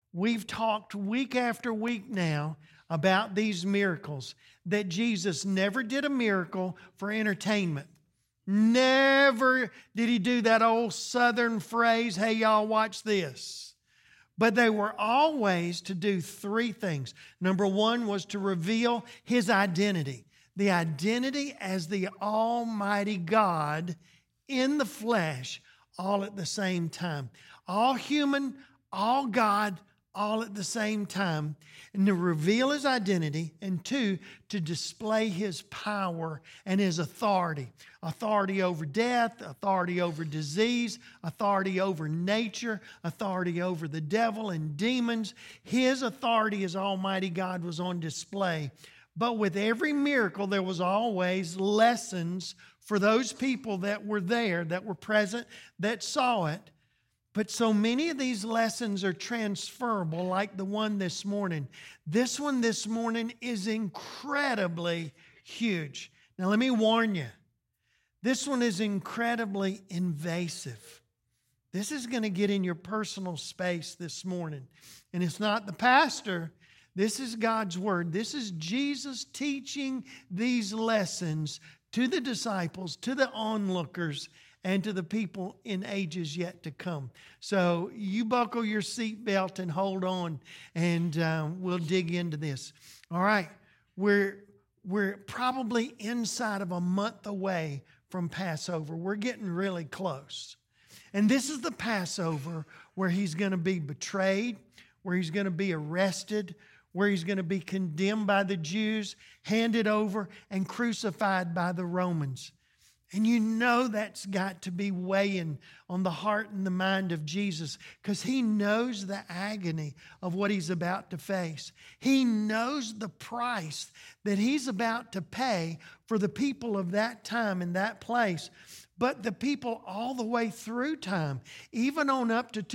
We've talked week after week now about these miracles, that Jesus never did a miracle for entertainment. Never did he do that old Southern phrase, hey, y'all, watch this. But they were always to do three things. Number one was to reveal his identity, the identity as the Almighty God in the flesh, all at the same time. All human, all God, all at the same time. And to reveal his identity, and two, to display his power and his authority. Authority over death, authority over disease, authority over nature, authority over the devil and demons. His authority as Almighty God was on display. But with every miracle, there was always lessons for those people that were there, that were present, that saw it. But so many of these lessons are transferable, like the one this morning. This one this morning is incredibly huge. Now, let me warn you. This one is incredibly invasive. This is going to get in your personal space this morning. And it's not the pastor. This is God's Word. This is Jesus teaching these lessons to the disciples, to the onlookers, and to the people in ages yet to come. So you buckle your seatbelt and hold on, and we'll dig into this. All right, we're probably inside of a month away from Passover. We're getting really close. And this is the Passover where he's going to be betrayed, where he's going to be arrested, where he's going to be condemned by the Jews, handed over, and crucified by the Romans. And you know that's got to be weighing on the heart and the mind of Jesus, because he knows the agony of what he's about to face. He knows the price that he's about to pay for the people of that time and that place. But the people all the way through time, even on up to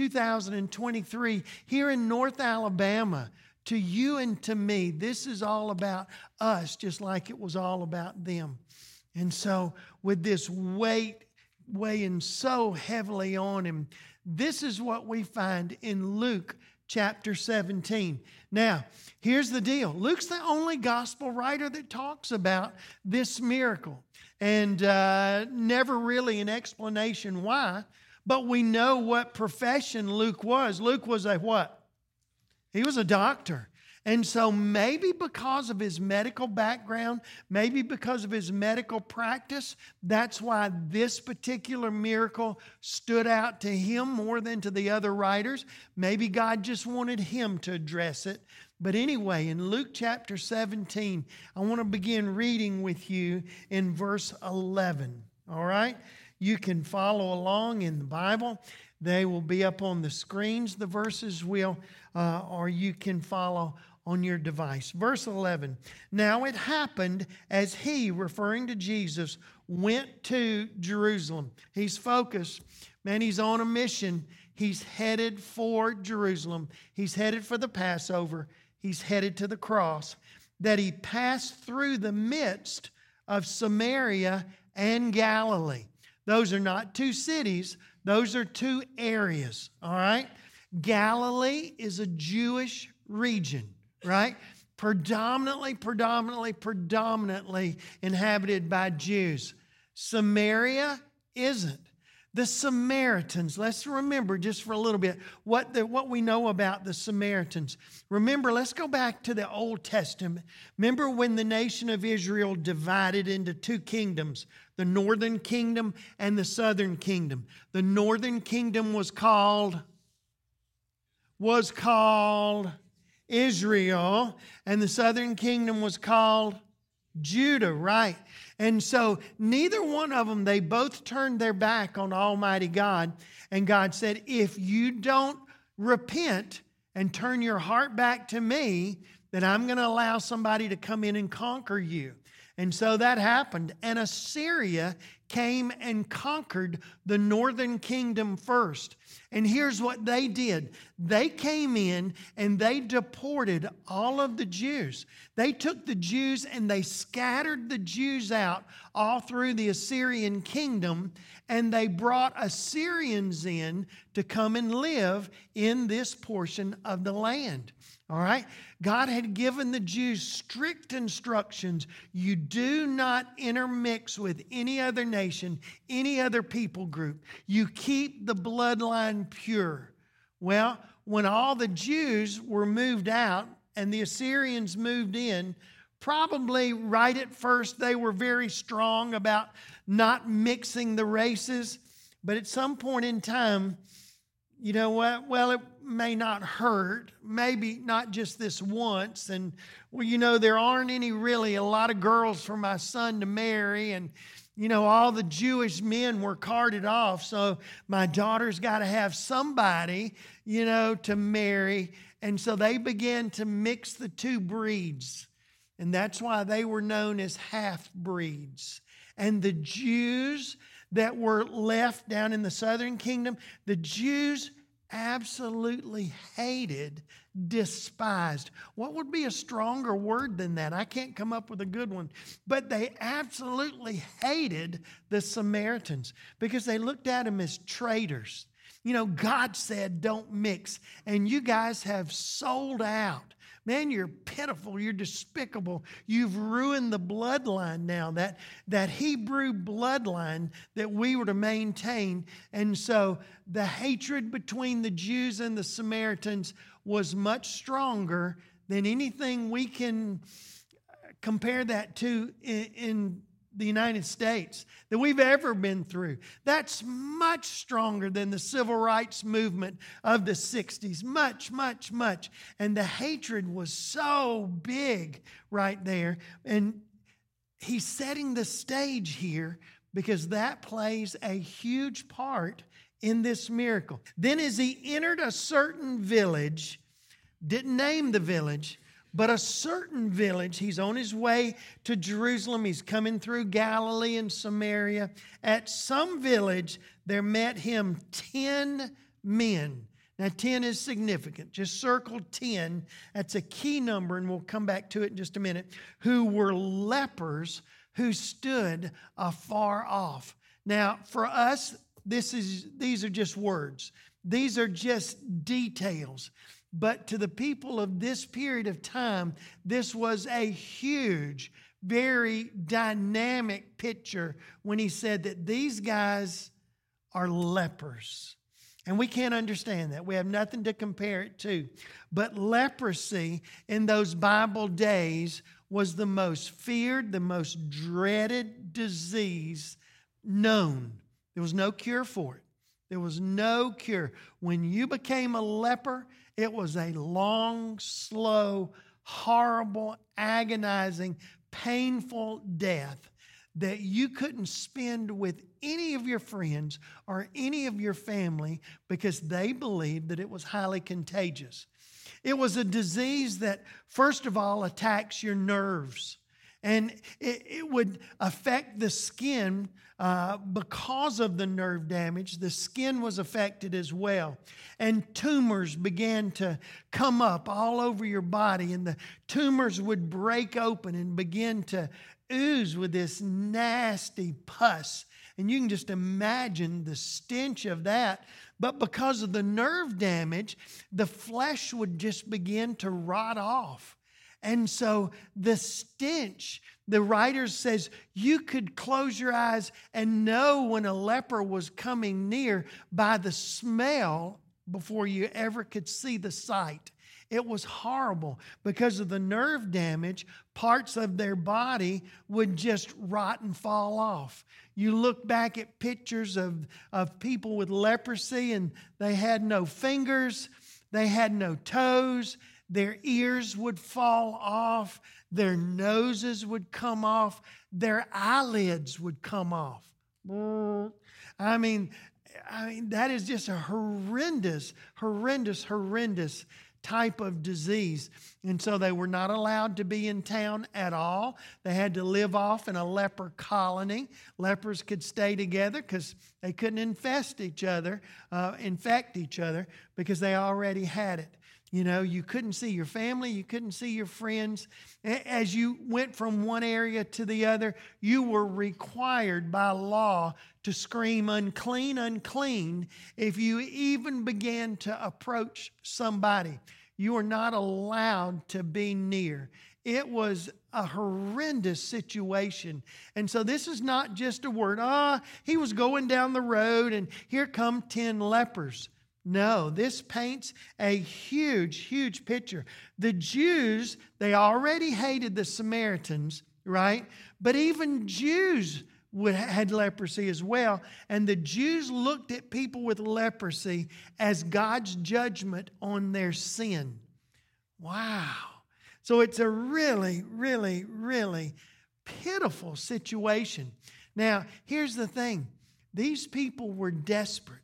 2023, here in North Alabama, to you and to me, this is all about us, just like it was all about them. And so with this weight weighing so heavily on him, this is what we find in Luke chapter 17. Now, here's the deal. Luke's the only gospel writer that talks about this miracle. And never really an explanation why. But we know what profession Luke was. Luke was a what? He was a doctor. And so maybe because of his medical background, maybe because of his medical practice, that's why this particular miracle stood out to him more than to the other writers. Maybe God just wanted him to address it. But anyway, in Luke chapter 17, I want to begin reading with you in verse 11. All right? You can follow along in the Bible. They will be up on the screens, the verses will, or you can follow on your device. Verse 11, now it happened as he, referring to Jesus, went to Jerusalem. He's focused. Man, he's on a mission. He's headed for Jerusalem. He's headed for the Passover. He's headed to the cross. That he passed through the midst of Samaria and Galilee. Those are not two cities. Those are two areas, all right? Galilee is a Jewish region, right? Predominantly inhabited by Jews. Samaria isn't. The Samaritans, let's remember just for a little bit what we know about the Samaritans. Remember, let's go back to the Old Testament. Remember when the nation of Israel divided into two kingdoms, the northern kingdom and the southern kingdom. The northern kingdom was called Israel, and the southern kingdom was called Judah, right? And so neither one of them, they both turned their back on Almighty God. And God said, if you don't repent and turn your heart back to me, then I'm going to allow somebody to come in and conquer you. And so that happened. And Assyria came and conquered the northern kingdom first. And here's what they did. They came in and they deported all of the Jews. They took the Jews and they scattered the Jews out all through the Assyrian kingdom, and they brought Assyrians in to come and live in this portion of the land. All right? God had given the Jews strict instructions. You do not intermix with any other nation, any other people group. You keep the bloodline pure. Well, when all the Jews were moved out and the Assyrians moved in, probably right at first they were very strong about not mixing the races. But at some point in time, you know what? Well, it may not hurt. Maybe not just this once. And, well, you know, there aren't a lot of girls for my son to marry. And, you know, all the Jewish men were carted off. So my daughter's got to have somebody, you know, to marry. And so they began to mix the two breeds. And that's why they were known as half-breeds. And the Jews that were left down in the southern kingdom, the Jews absolutely hated, despised. What would be a stronger word than that? I can't come up with a good one. But they absolutely hated the Samaritans because they looked at them as traitors. You know, God said don't mix, and you guys have sold out. Man, you're pitiful. You're despicable. You've ruined the bloodline now, that Hebrew bloodline that we were to maintain. And so the hatred between the Jews and the Samaritans was much stronger than anything we can compare that to in the United States that we've ever been through. That's much stronger than the civil rights movement of the 60s. Much, much, much. And the hatred was so big right there. And he's setting the stage here because that plays a huge part in this miracle. Then as he entered a certain village, didn't name the village, but a certain village, he's on his way to Jerusalem. He's coming through Galilee and Samaria. At some village, there met him 10 men. Now, 10 is significant. Just circle 10. That's a key number, and we'll come back to it in just a minute. Who were lepers who stood afar off. Now, for us, these are just words. These are just details. But to the people of this period of time, this was a huge, very dynamic picture when he said that these guys are lepers. And we can't understand that. We have nothing to compare it to. But leprosy in those Bible days was the most feared, the most dreaded disease known. There was no cure for it. There was no cure. When you became a leper, it was a long, slow, horrible, agonizing, painful death that you couldn't spend with any of your friends or any of your family because they believed that it was highly contagious. It was a disease that, first of all, attacks your nerves. And it would affect the skin because of the nerve damage. The skin was affected as well. And tumors began to come up all over your body. And the tumors would break open and begin to ooze with this nasty pus. And you can just imagine the stench of that. But because of the nerve damage, the flesh would just begin to rot off. And so the stench, the writer says, you could close your eyes and know when a leper was coming near by the smell before you ever could see the sight. It was horrible because of the nerve damage. Parts of their body would just rot and fall off. You look back at pictures of people with leprosy and they had no fingers, they had no toes. Their ears would fall off. Their noses would come off. Their eyelids would come off. I mean, that is just a horrendous type of disease. And so they were not allowed to be in town at all. They had to live off in a leper colony. Lepers could stay together because they couldn't infect each other because they already had it. You know, you couldn't see your family, you couldn't see your friends. As you went from one area to the other, you were required by law to scream, "Unclean, unclean," if you even began to approach somebody. You were not allowed to be near. It was a horrendous situation. And so this is not just a word, he was going down the road and here come 10 lepers. No, this paints a huge, huge picture. The Jews, they already hated the Samaritans, right? But even Jews had leprosy as well. And the Jews looked at people with leprosy as God's judgment on their sin. Wow. So it's a really, really, really pitiful situation. Now, here's the thing. These people were desperate.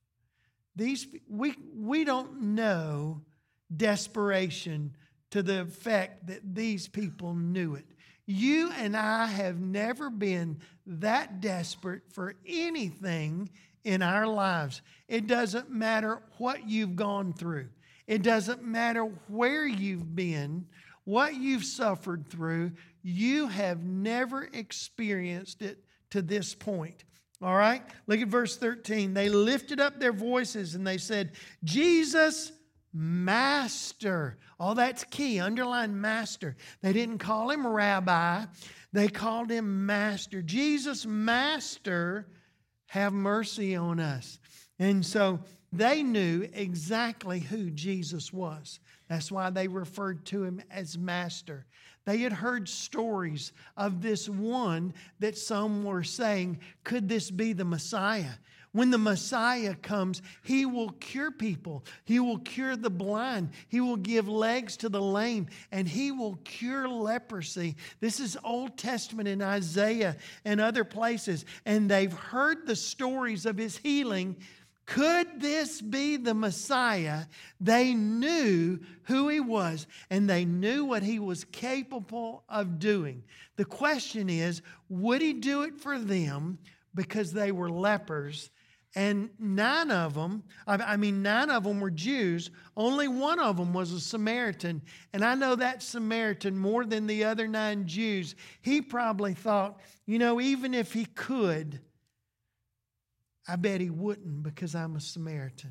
We don't know desperation to the effect that these people knew it. You and I have never been that desperate for anything in our lives. It doesn't matter what you've gone through. It doesn't matter where you've been, what you've suffered through. You have never experienced it to this point. All right, look at verse 13. They lifted up their voices and they said, "Jesus, Master." Oh, that's key. Underline Master. They didn't call him Rabbi. They called him Master. "Jesus, Master, have mercy on us." And so they knew exactly who Jesus was. That's why they referred to him as Master. They had heard stories of this one that some were saying, could this be the Messiah? When the Messiah comes, he will cure people. He will cure the blind. He will give legs to the lame, and he will cure leprosy. This is Old Testament in Isaiah and other places. And they've heard the stories of his healing. Could this be the Messiah? They knew who he was, and they knew what he was capable of doing. The question is, would he do it for them because they were lepers? And nine of them were Jews. Only one of them was a Samaritan. And I know that Samaritan, more than the other 9 Jews, he probably thought, even if he could, I bet he wouldn't because I'm a Samaritan.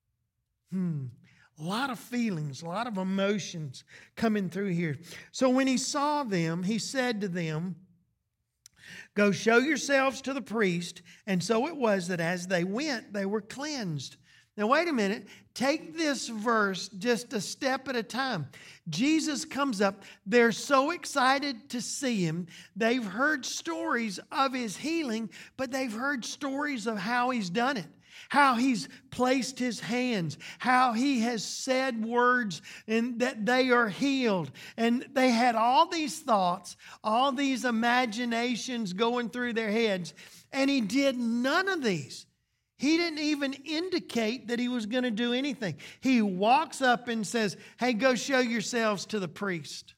A lot of feelings, a lot of emotions coming through here. So when he saw them, he said to them, "Go show yourselves to the priest." And so it was that as they went, they were cleansed. Now, wait a minute. Take this verse just a step at a time. Jesus comes up. They're so excited to see him. They've heard stories of his healing, but they've heard stories of how he's done it, how he's placed his hands, how he has said words and that they are healed. And they had all these thoughts, all these imaginations going through their heads, and he did none of these. He didn't even indicate that he was going to do anything. He walks up and says, "Hey, go show yourselves to the priest."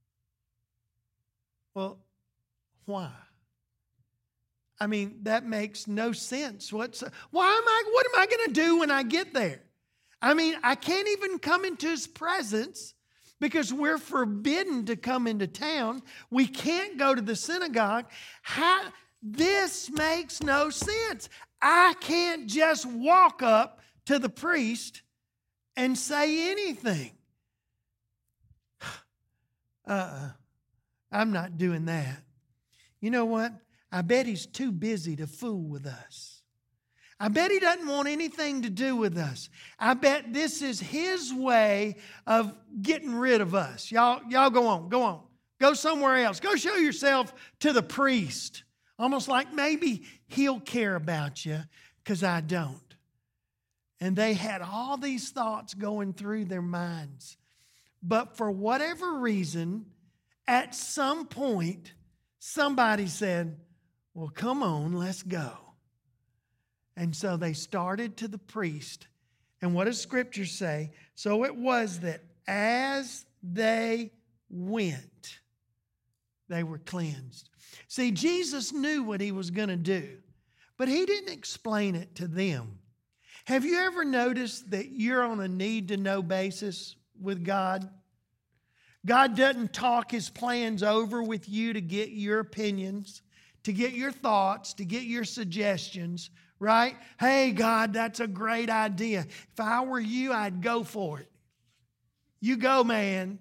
Well, why? I mean, that makes no sense. What am I going to do when I get there? I mean, I can't even come into his presence because we're forbidden to come into town. We can't go to the synagogue. This makes no sense. I can't just walk up to the priest and say anything. I'm not doing that. You know what? I bet he's too busy to fool with us. I bet he doesn't want anything to do with us. I bet this is his way of getting rid of us. Y'all go on. Go somewhere else. Go show yourself to the priest. Almost like maybe he'll care about you because I don't. And they had all these thoughts going through their minds. But for whatever reason, at some point, somebody said, "Well, come on, let's go." And so they started to the priest And what does Scripture say? So it was that as they went, they were cleansed. See, Jesus knew what he was going to do, but he didn't explain it to them. Have you ever noticed that you're on a need-to-know basis with God? God doesn't talk his plans over with you to get your opinions, to get your thoughts, to get your suggestions, right? Hey, God, that's a great idea. If I were you, I'd go for it. You go, man.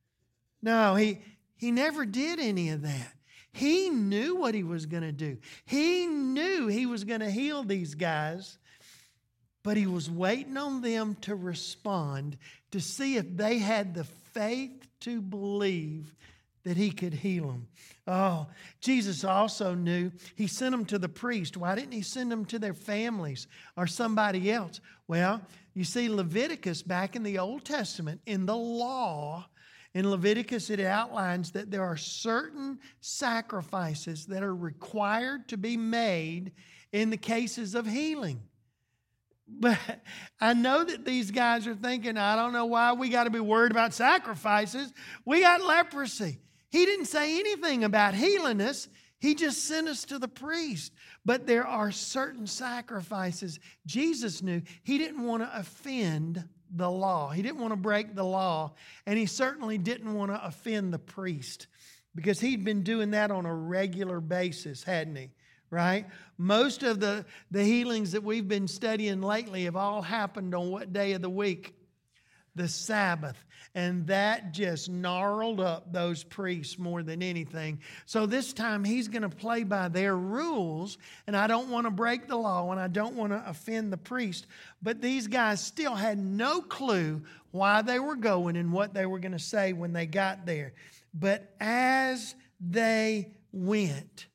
No, he never did any of that. He knew what he was going to do. He knew he was going to heal these guys, but he was waiting on them to respond to see if they had the faith to believe that he could heal them. Oh, Jesus also knew. He sent them to the priest. Why didn't he send them to their families or somebody else? Well, you see, Leviticus back in the Old Testament, in the law, in Leviticus, it outlines that there are certain sacrifices that are required to be made in the cases of healing. But I know that these guys are thinking, I don't know why we got to be worried about sacrifices. We got leprosy. He didn't say anything about healing us. He just sent us to the priest. But there are certain sacrifices. Jesus knew he didn't want to offend the law. He didn't want to break the law. And he certainly didn't want to offend the priest, because he'd been doing that on a regular basis, hadn't he? Right? Most of the healings that we've been studying lately have all happened on what day of the week? The Sabbath. And that just gnarled up those priests more than anything. So this time he's going to play by their rules, and I don't want to break the law, and I don't want to offend the priest. But these guys still had no clue why they were going and what they were going to say when they got there. But as they went,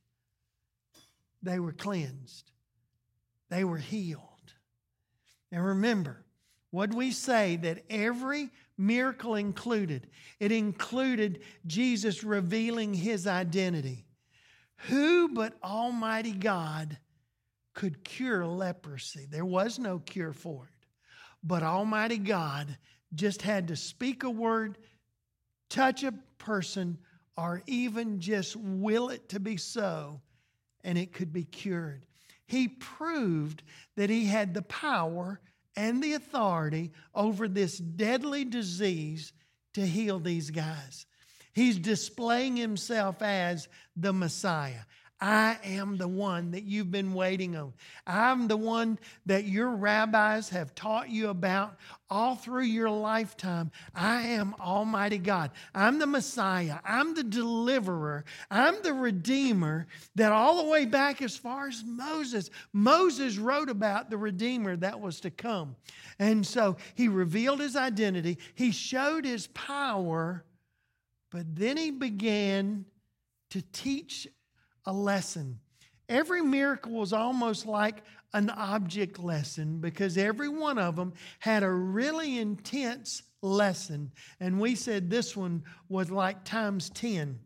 they were cleansed. They were healed. And remember, what we say that every miracle included, it included Jesus revealing his identity. Who but Almighty God could cure leprosy? There was no cure for it. But Almighty God just had to speak a word, touch a person, or even just will it to be so, and it could be cured. He proved that he had the power and the authority over this deadly disease to heal these guys. He's displaying himself as the Messiah. I am the one that you've been waiting on. I'm the one that your rabbis have taught you about all through your lifetime. I am Almighty God. I'm the Messiah. I'm the deliverer. I'm the Redeemer that all the way back as far as Moses wrote about the Redeemer that was to come. And so he revealed his identity. He showed his power, but then he began to teach a lesson. Every miracle was almost like an object lesson, because every one of them had a really intense lesson. And we said this one was like times 10.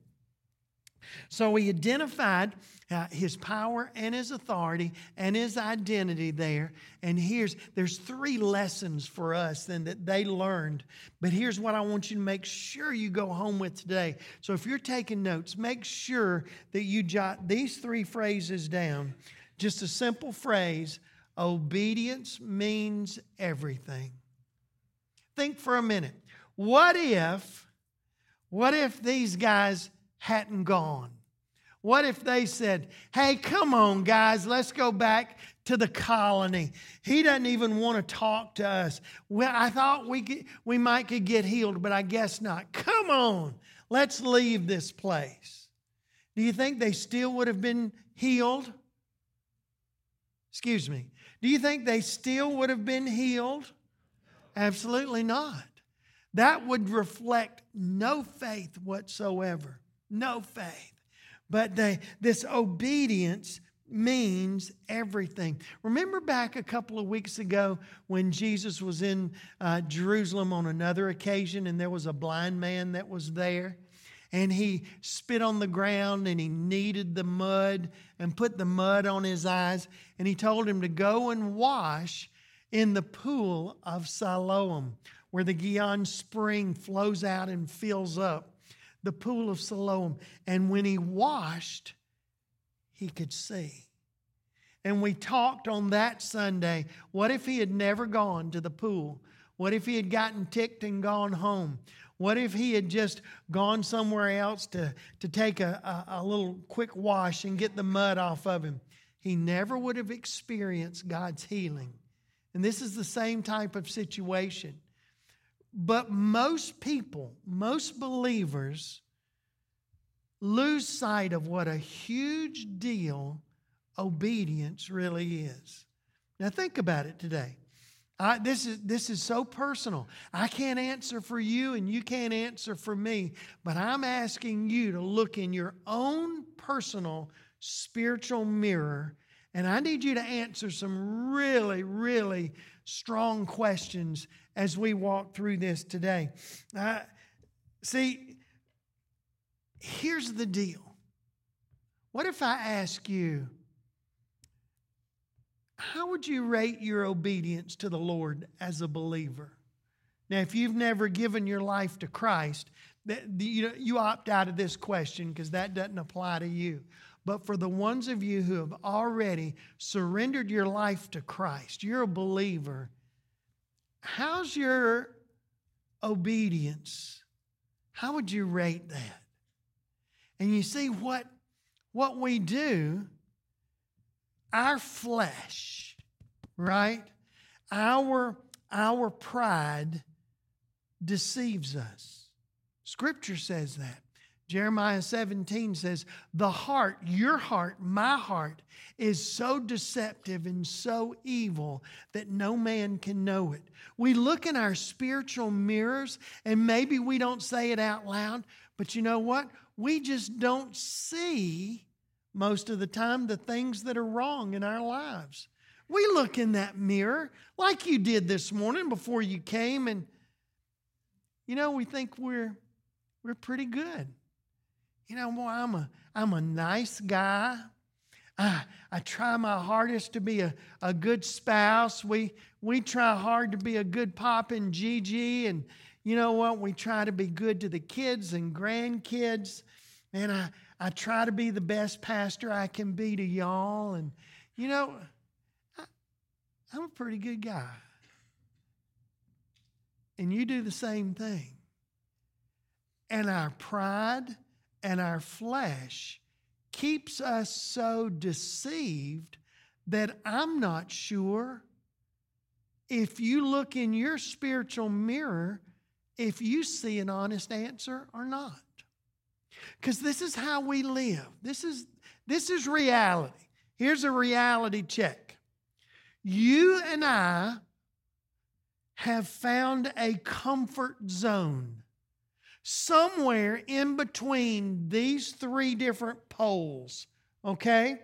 So he identified his power and his authority and his identity there. And there's 3 lessons for us then that they learned. But here's what I want you to make sure you go home with today. So if you're taking notes, make sure that you jot these 3 phrases down. Just a simple phrase: obedience means everything. Think for a minute. What if these guys hadn't gone? What if they said, hey, come on, guys, let's go back to the colony. He doesn't even want to talk to us. Well, I thought we might could get healed, but I guess not. Come on, let's leave this place. Do you think they still would have been healed? Excuse me. Do you think they still would have been healed? Absolutely not. That would reflect no faith whatsoever. No faith. But this obedience means everything. Remember back a couple of weeks ago when Jesus was in Jerusalem on another occasion, and there was a blind man that was there, and he spit on the ground and he kneaded the mud and put the mud on his eyes, and he told him to go and wash in the pool of Siloam, where the Gihon spring flows out and fills up. The pool of Siloam. And when he washed, he could see. And we talked on that Sunday, what if he had never gone to the pool? What if he had gotten ticked and gone home? What if he had just gone somewhere else to take a little quick wash and get the mud off of him? He never would have experienced God's healing. And this is the same type of situation. But most people, most believers, lose sight of what a huge deal obedience really is. Now think about it today. This is so personal. I can't answer for you and you can't answer for me, but I'm asking you to look in your own personal spiritual mirror, and I need you to answer some really, really strong questions as we walk through this today. See, here's the deal. What if I ask you, how would you rate your obedience to the Lord as a believer? Now, if you've never given your life to Christ, you opt out of this question because that doesn't apply to you. But for the ones of you who have already surrendered your life to Christ, you're a believer, how's your obedience? How would you rate that? And you see what we do, our flesh, right? Our pride deceives us. Scripture says that. Jeremiah 17 says, the heart, your heart, my heart, is so deceptive and so evil that no man can know it. We look in our spiritual mirrors, and maybe we don't say it out loud, but you know what? We just don't see most of the time the things that are wrong in our lives. We look in that mirror like you did this morning before you came, and we think we're pretty good. Well, I'm a nice guy. I try my hardest to be a good spouse. We try hard to be a good Pop and Gigi, and you know what? We try to be good to the kids and grandkids, and I try to be the best pastor I can be to y'all, and I'm a pretty good guy. And you do the same thing. And our pride and our flesh keeps us so deceived that I'm not sure if you look in your spiritual mirror, if you see an honest answer or not. Because this is how we live. This is reality. Here's a reality check. You and I have found a comfort zone somewhere in between these three different poles, okay?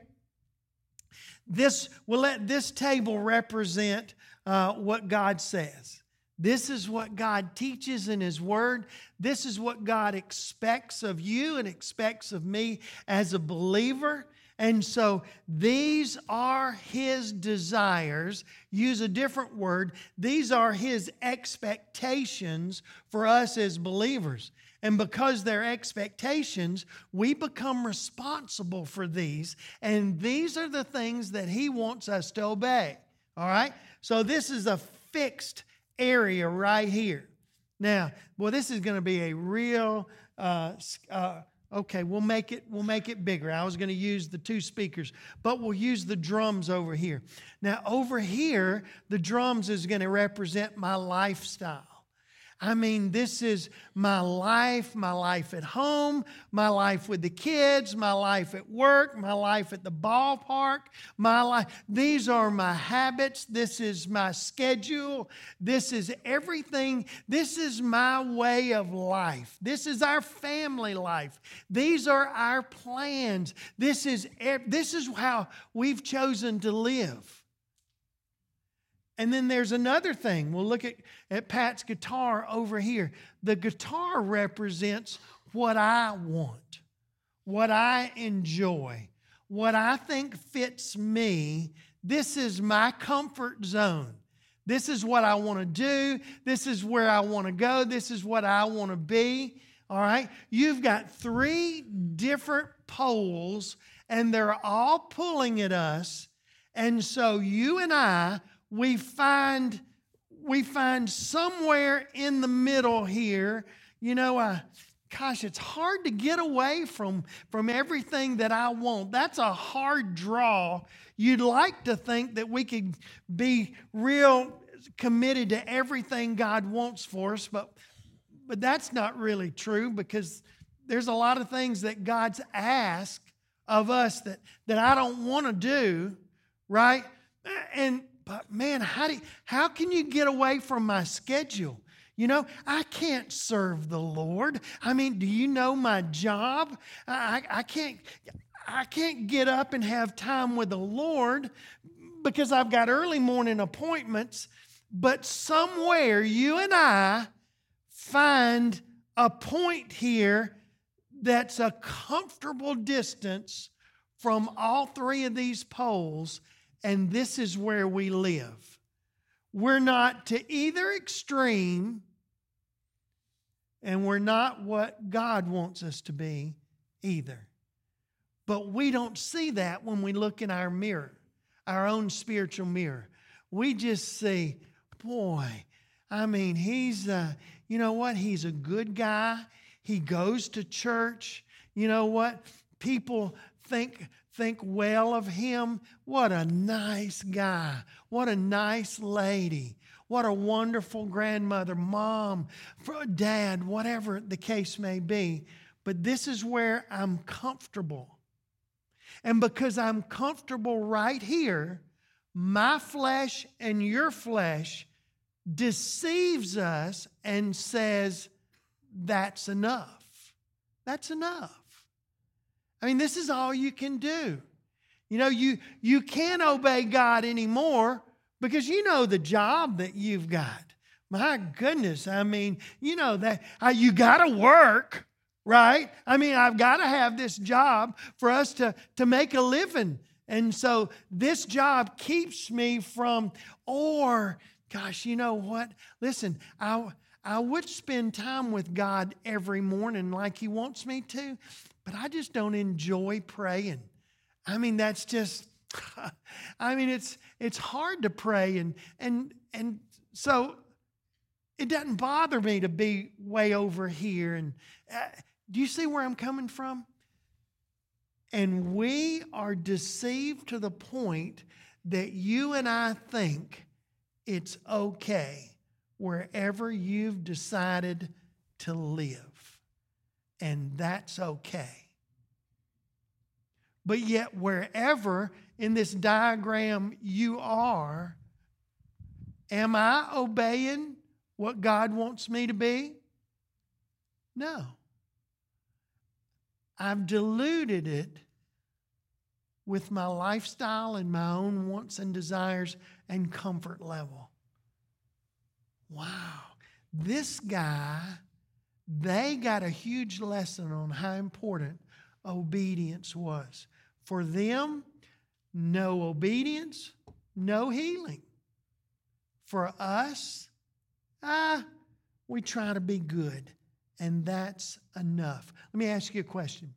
We'll let this table represent what God says. This is what God teaches in His Word. This is what God expects of you and expects of me as a believer. And so these are His desires. Use a different word. These are His expectations for us as believers. And because they're expectations, we become responsible for these. And these are the things that He wants us to obey. All right? So this is a fixed area right here. Now, well, this is going to be a real... Okay, we'll make it bigger. I was going to use the two speakers, but we'll use the drums over here. Now, over here, the drums is going to represent my lifestyle. I mean, this is my life at home, my life with the kids, my life at work, my life at the ballpark, my life. These are my habits. This is my schedule. This is everything. This is my way of life. This is our family life. These are our plans. This is how we've chosen to live. And then there's another thing. We'll look at Pat's guitar over here. The guitar represents what I want, what I enjoy, what I think fits me. This is my comfort zone. This is what I want to do. This is where I want to go. This is what I want to be. All right? You've got 3 different poles, and they're all pulling at us. And so you and I, we find somewhere in the middle here, gosh, it's hard to get away from everything that I want. That's a hard draw. You'd like to think that we could be real committed to everything God wants for us, but that's not really true, because there's a lot of things that God's asked of us that I don't want to do, right? But man, how can you get away from my schedule? I can't serve the Lord. I mean, do you know my job? I can't get up and have time with the Lord because I've got early morning appointments. But somewhere you and I find a point here that's a comfortable distance from all 3 of these poles, and this is where we live. We're not to either extreme, and we're not what God wants us to be either. But we don't see that when we look in our mirror, our own spiritual mirror. We just see, boy, I mean, he's, you know what? He's a good guy. He goes to church. You know what? People think well of him. What a nice guy. What a nice lady. What a wonderful grandmother, mom, dad, whatever the case may be. But this is where I'm comfortable. And because I'm comfortable right here, my flesh and your flesh deceives us and says, that's enough. That's enough. I mean, this is all you can do. You can't obey God anymore because you know the job that you've got. My goodness, I mean, that you got to work, right? I mean, I've got to have this job for us to make a living. And so this job keeps me from, or, gosh, you know what? Listen, I would spend time with God every morning like He wants me to, but I just don't enjoy praying. I mean, that's just, it's hard to pray. And so it doesn't bother me to be way over here. And do you see where I'm coming from? And we are deceived to the point that you and I think it's okay wherever you've decided to live. And that's okay. But yet, wherever in this diagram you are, am I obeying what God wants me to be? No. I've diluted it with my lifestyle and my own wants and desires and comfort level. Wow. This guy, they got a huge lesson on how important obedience was. For them, no obedience, no healing. For us, we try to be good, and that's enough. Let me ask you a question.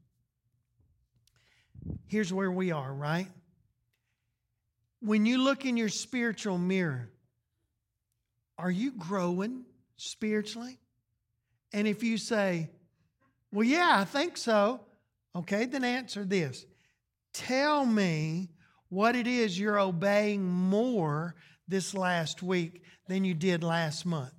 Here's where we are, right? When you look in your spiritual mirror, are you growing spiritually? And if you say, well, yeah, I think so, okay, then answer this. Tell me what it is you're obeying more this last week than you did last month.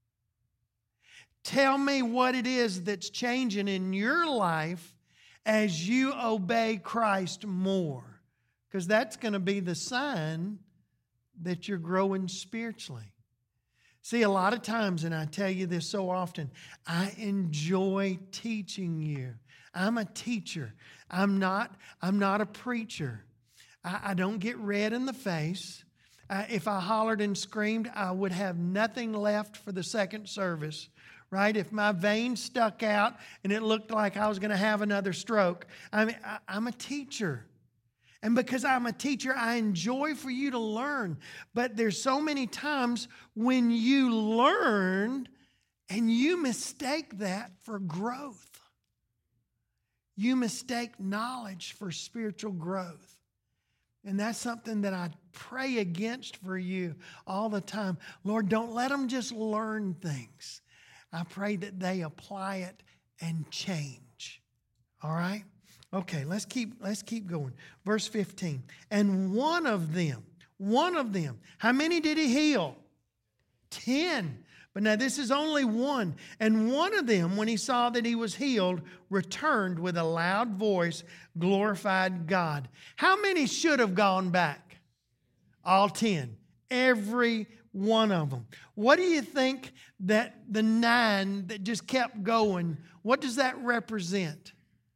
Tell me what it is that's changing in your life as you obey Christ more, because that's going to be the sign that you're growing spiritually. See, a lot of times, and I tell you this so often, I enjoy teaching you. I'm a teacher. I'm not a preacher. I don't get red in the face. If I hollered and screamed, I would have nothing left for the second service, right? If my veins stuck out and it looked like I was going to have another stroke. I mean, I'm a teacher. And because I'm a teacher, I enjoy for you to learn. But there's so many times when you learn and you mistake that for growth. You mistake knowledge for spiritual growth. And that's something that I pray against for you all the time. Lord, don't let them just learn things. I pray that they apply it and change. All right? Okay, let's keep going. Verse 15. And one of them, how many did he heal? 10. But now this is only one. And one of them, when he saw that he was healed, returned with a loud voice, glorified God. How many should have gone back? All 10. Every one of them. What do you think that the 9 that just kept going, what does that represent?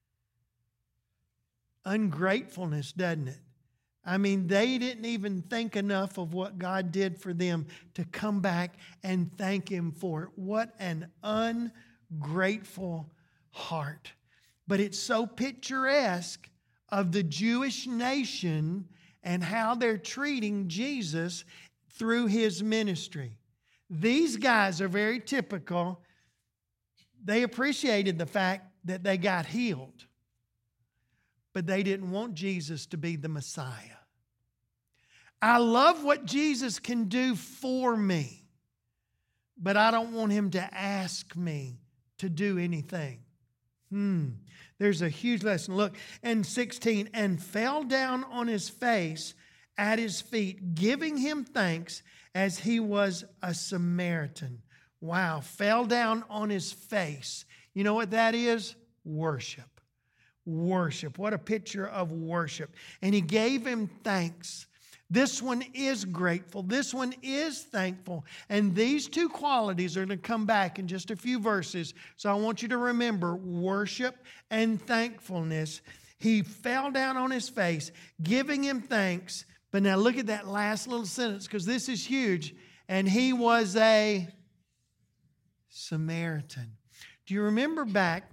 Ungratefulness, doesn't it? I mean, they didn't even think enough of what God did for them to come back and thank Him for it. What an ungrateful heart. But it's so picturesque of the Jewish nation and how they're treating Jesus through His ministry. These guys are very typical. They appreciated the fact that they got healed, but they didn't want Jesus to be the Messiah. I love what Jesus can do for me, but I don't want Him to ask me to do anything. There's a huge lesson. Look, and 16, and fell down on his face at his feet, giving Him thanks, as he was a Samaritan. Wow, fell down on his face. You know what that is? Worship. Worship. What a picture of worship. And he gave Him thanks. This one is grateful. This one is thankful. And these two qualities are going to come back in just a few verses. So I want you to remember worship and thankfulness. He fell down on his face, giving Him thanks. But now look at that last little sentence, because this is huge. And he was a Samaritan. Do you remember back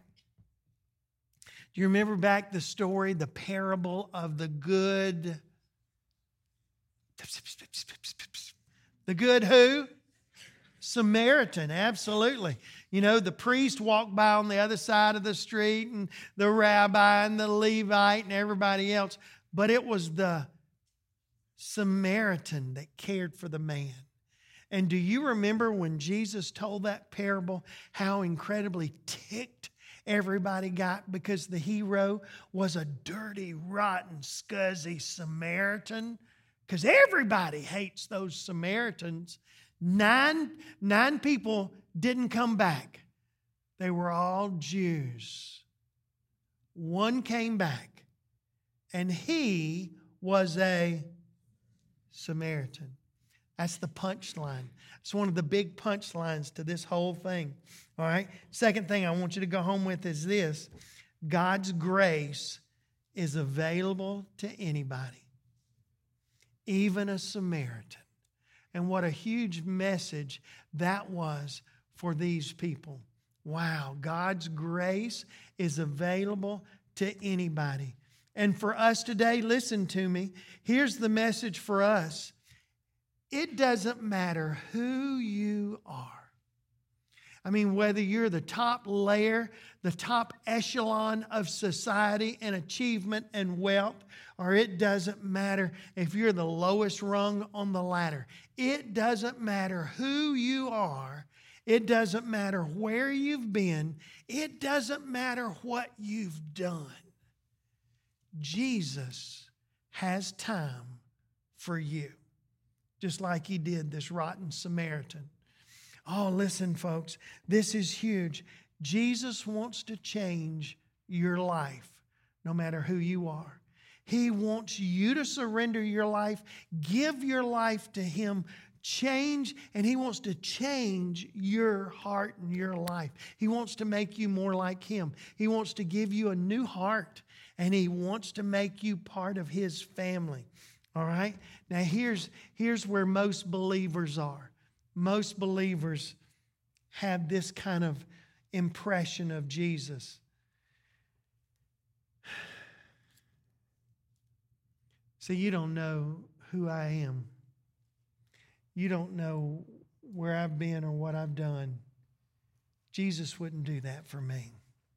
the story, the parable of the good who? Samaritan, absolutely. You know, the priest walked by on the other side of the street, and the rabbi and the Levite and everybody else. But it was the Samaritan that cared for the man. And do you remember when Jesus told that parable, how incredibly ticked everybody got because the hero was a dirty, rotten, scuzzy Samaritan? Because everybody hates those Samaritans. Nine people didn't come back. They were all Jews. One came back, and he was a Samaritan. That's the punchline. It's one of the big punchlines to this whole thing. All right? Second thing I want you to go home with is this. God's grace is available to anybody, even a Samaritan. And what a huge message that was for these people. Wow, God's grace is available to anybody. And for us today, listen to me. Here's the message for us. It doesn't matter who you are. I mean, whether you're the top layer, the top echelon of society and achievement and wealth, or it doesn't matter if you're the lowest rung on the ladder. It doesn't matter who you are. It doesn't matter where you've been. It doesn't matter what you've done. Jesus has time for you, just like He did this rotten Samaritan. Oh, listen, folks, this is huge. Jesus wants to change your life, no matter who you are. He wants you to surrender your life, give your life to Him, change, and He wants to change your heart and your life. He wants to make you more like Him. He wants to give you a new heart, and He wants to make you part of His family. All right? Now, here's where most believers are. Most believers have this kind of impression of Jesus. See, you don't know who I am. You don't know where I've been or what I've done. Jesus wouldn't do that for me.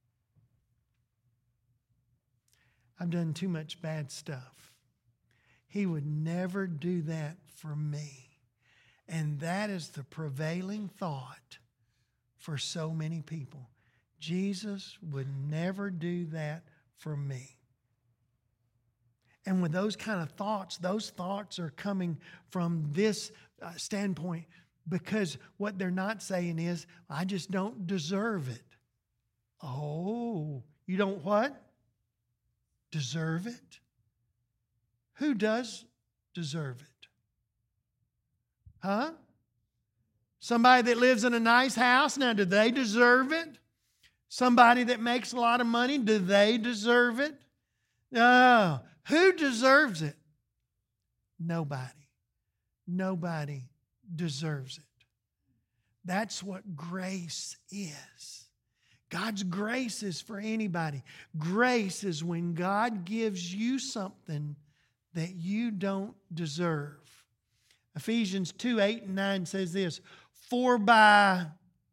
I've done too much bad stuff. He would never do that for me. And that is the prevailing thought for so many people. Jesus would never do that for me. And with those kind of thoughts, those thoughts are coming from this standpoint, because what they're not saying is, I just don't deserve it. Oh, you don't what? Deserve it? Who does deserve it? Huh? Somebody that lives in a nice house, now do they deserve it? Somebody that makes a lot of money, do they deserve it? No. Who deserves it? Nobody. Nobody deserves it. That's what grace is. God's grace is for anybody. Grace is when God gives you something that you don't deserve. Ephesians 2:8-9 says this, for by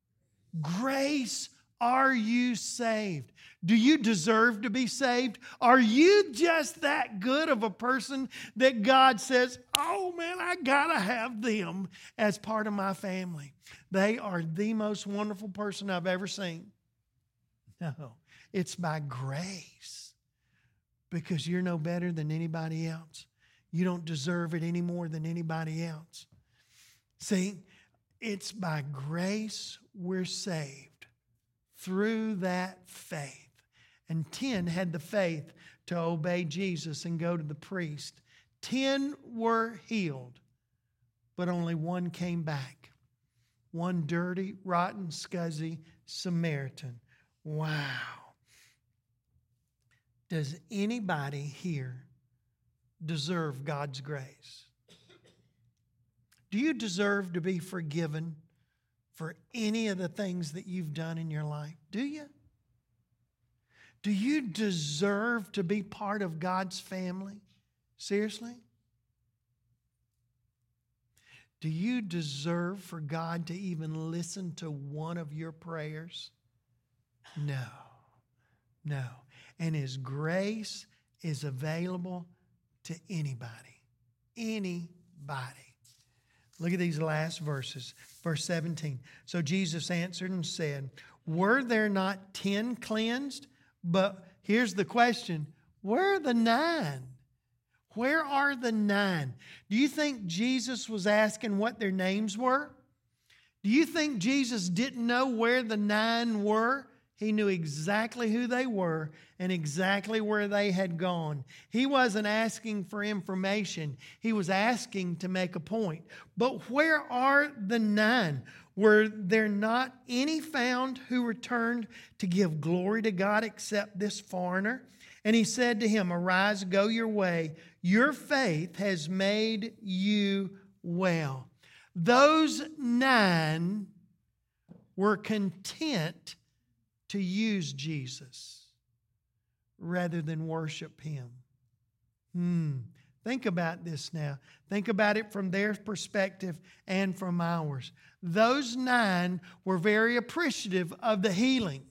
grace are you saved. Do you deserve to be saved? Are you just that good of a person that God says, oh man, I gotta have them as part of my family? They are the most wonderful person I've ever seen. No, it's by grace, because you're no better than anybody else. You don't deserve it any more than anybody else. See, it's by grace we're saved through that faith. And 10 had the faith to obey Jesus and go to the priest. 10 were healed, but only one came back. One dirty, rotten, scuzzy Samaritan. Wow. Does anybody here deserve God's grace? Do you deserve to be forgiven for any of the things that you've done in your life? Do you? Do you deserve to be part of God's family? Seriously? Do you deserve for God to even listen to one of your prayers? No. No. And His grace is available to anybody. Anybody. Look at these last verses. Verse 17. So Jesus answered and said, were there not 10 cleansed? But here's the question. Where are the 9? Where are the 9? Do you think Jesus was asking what their names were? Do you think Jesus didn't know where the 9 were? He knew exactly who they were and exactly where they had gone. He wasn't asking for information. He was asking to make a point. But where are the 9? Were there not any found who returned to give glory to God except this foreigner? And he said to him, arise, go your way. Your faith has made you well. Those 9 were content to use Jesus rather than worship Him. Think about this now. Think about it from their perspective and from ours. Those 9 were very appreciative of the healing,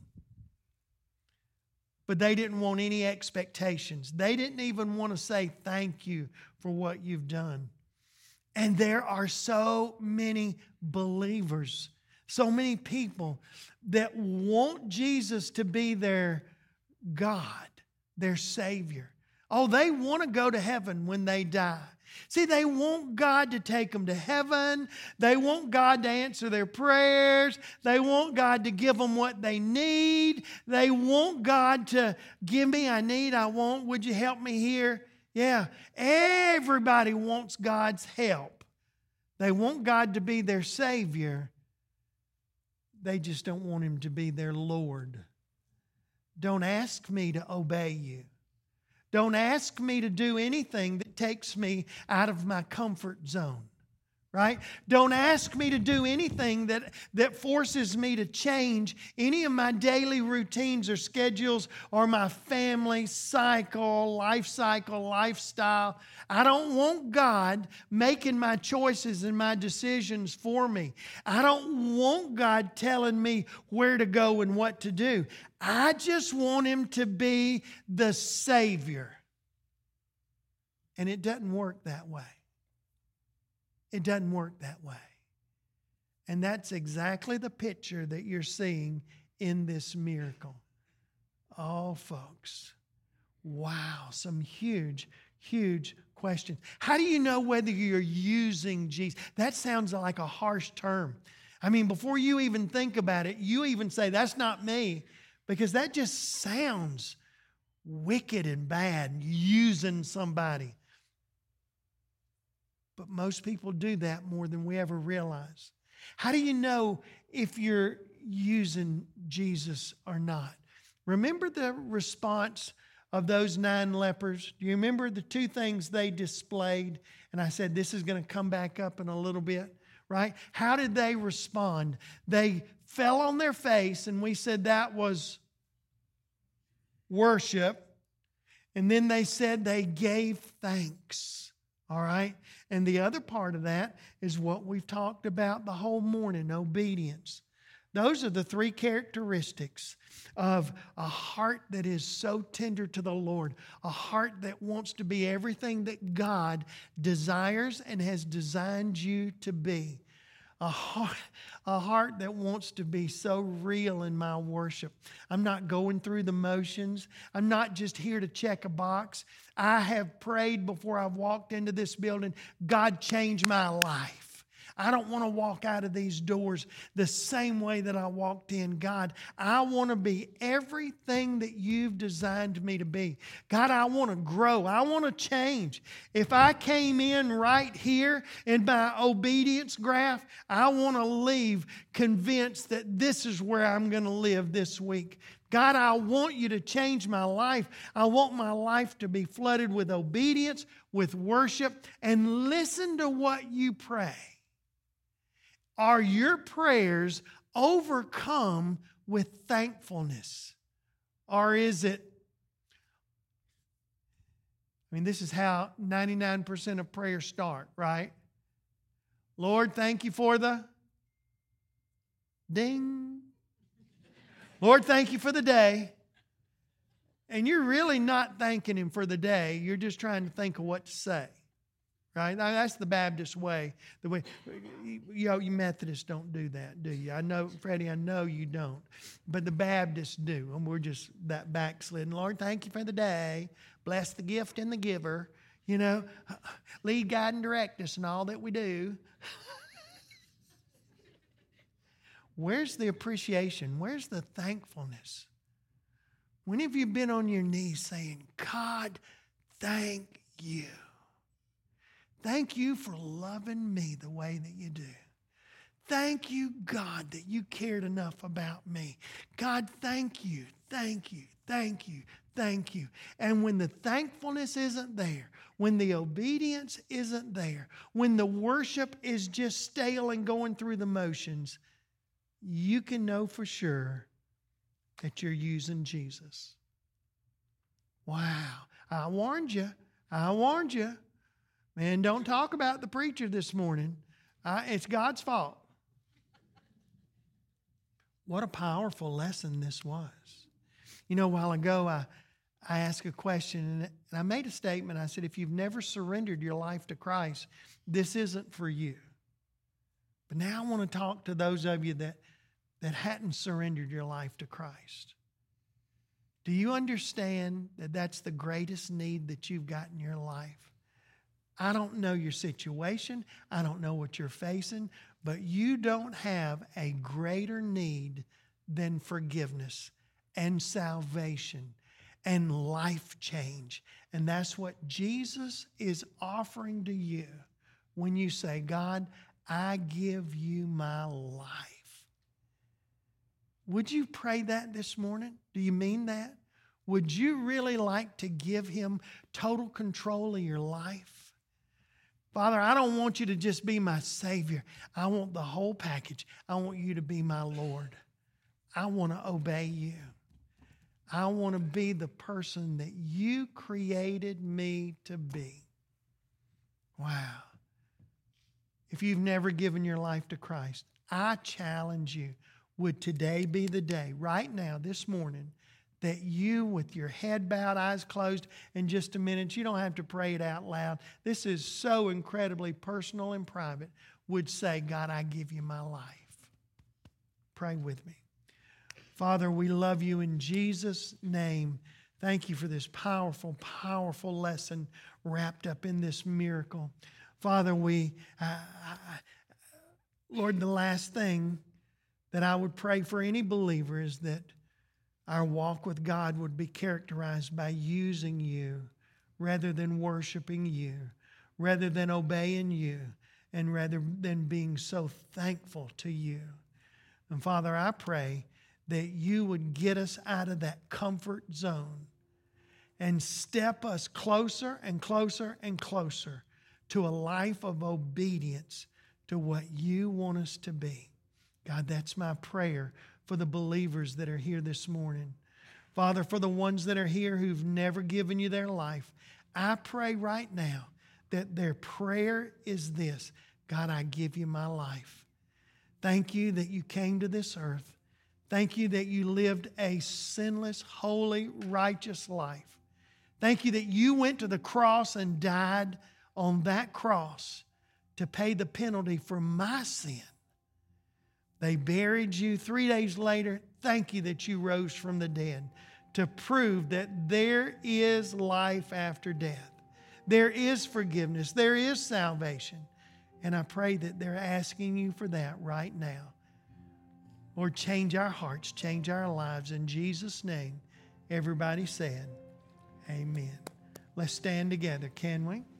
but they didn't want any expectations. They didn't even want to say thank you for what you've done. And there are so many believers, so many people that want Jesus to be their God, their Savior. Oh, they want to go to heaven when they die. See, they want God to take them to heaven. They want God to answer their prayers. They want God to give them what they need. They want God to give me, I need, I want. Would you help me here? Yeah, everybody wants God's help. They want God to be their Savior. They just don't want Him to be their Lord. Don't ask me to obey you. Don't ask me to do anything that takes me out of my comfort zone. right? Don't ask me to do anything that forces me to change any of my daily routines or schedules or my family cycle, lifestyle. I don't want God making my choices and my decisions for me. I don't want God telling me where to go and what to do. I just want Him to be the Savior. And it doesn't work that way. It doesn't work that way. And that's exactly the picture that you're seeing in this miracle. Oh, folks. Wow. Some huge, huge questions. How do you know whether you're using Jesus? That sounds like a harsh term. I mean, before you even think about it, you even say, that's not me. Because that just sounds wicked and bad, using somebody. But most people do that more than we ever realize. How do you know if you're using Jesus or not? Remember the response of those 9 lepers? Do you remember the 2 things they displayed? And I said this is going to come back up in a little bit, right? How did they respond? They fell on their face, and we said that was worship. And then they said they gave thanks. All right? And the other part of that is what we've talked about the whole morning, obedience. Those are the 3 characteristics of a heart that is so tender to the Lord, a heart that wants to be everything that God desires and has designed you to be. A heart that wants to be so real in my worship. I'm not going through the motions. I'm not just here to check a box. I have prayed before I've walked into this building, God, change my life. I don't want to walk out of these doors the same way that I walked in. God, I want to be everything that you've designed me to be. God, I want to grow. I want to change. If I came in right here in my obedience graph, I want to leave convinced that this is where I'm going to live this week. God, I want you to change my life. I want my life to be flooded with obedience, with worship, and listen to what you pray. Are your prayers overcome with thankfulness? Or is it, this is how 99% of prayers start, right? Lord, thank you for the ding. Lord, thank you for the day. And you're really not thanking Him for the day. You're just trying to think of what to say. Right? Now, that's the Baptist way. The way you Methodists don't do that, do you? I know, Freddie, I know you don't. But the Baptists do. And we're just that backslidden. Lord, thank you for the day. Bless the gift and the giver. Lead, guide, and direct us in all that we do. Where's the appreciation? Where's the thankfulness? When have you been on your knees saying, God, thank you. Thank you for loving me the way that you do. Thank you, God, that you cared enough about me. God, thank you, thank you, thank you, thank you. And when the thankfulness isn't there, when the obedience isn't there, when the worship is just stale and going through the motions, you can know for sure that you're using Jesus. Wow. I warned you. I warned you. Man, don't talk about the preacher this morning. It's God's fault. What a powerful lesson this was. A while ago, I asked a question, and I made a statement. I said, if you've never surrendered your life to Christ, this isn't for you. But now I want to talk to those of you that hadn't surrendered your life to Christ. Do you understand that that's the greatest need that you've got in your life? I don't know your situation. I don't know what you're facing, but you don't have a greater need than forgiveness and salvation and life change. And that's what Jesus is offering to you when you say, God, I give you my life. Would you pray that this morning? Do you mean that? Would you really like to give Him total control of your life? Father, I don't want you to just be my Savior. I want the whole package. I want you to be my Lord. I want to obey you. I want to be the person that you created me to be. Wow. If you've never given your life to Christ, I challenge you, would today be the day, right now, this morning, that you, with your head bowed, eyes closed, in just a minute, you don't have to pray it out loud. This is so incredibly personal and private, would say, God, I give you my life. Pray with me. Father, we love you in Jesus' name. Thank you for this powerful, powerful lesson wrapped up in this miracle. Father, Lord, the last thing that I would pray for any believer is that our walk with God would be characterized by using you rather than worshiping you, rather than obeying you, and rather than being so thankful to you. And Father, I pray that you would get us out of that comfort zone and step us closer and closer and closer to a life of obedience to what you want us to be. God, that's my prayer for the believers that are here this morning. Father, for the ones that are here who've never given you their life, I pray right now that their prayer is this: God, I give you my life. Thank you that you came to this earth. Thank you that you lived a sinless, holy, righteous life. Thank you that you went to the cross and died on that cross to pay the penalty for my sin. They buried you 3 days later. Thank you that you rose from the dead to prove that there is life after death. There is forgiveness. There is salvation. And I pray that they're asking you for that right now. Lord, change our hearts, change our lives. In Jesus' name, everybody said, amen. Let's stand together, can we?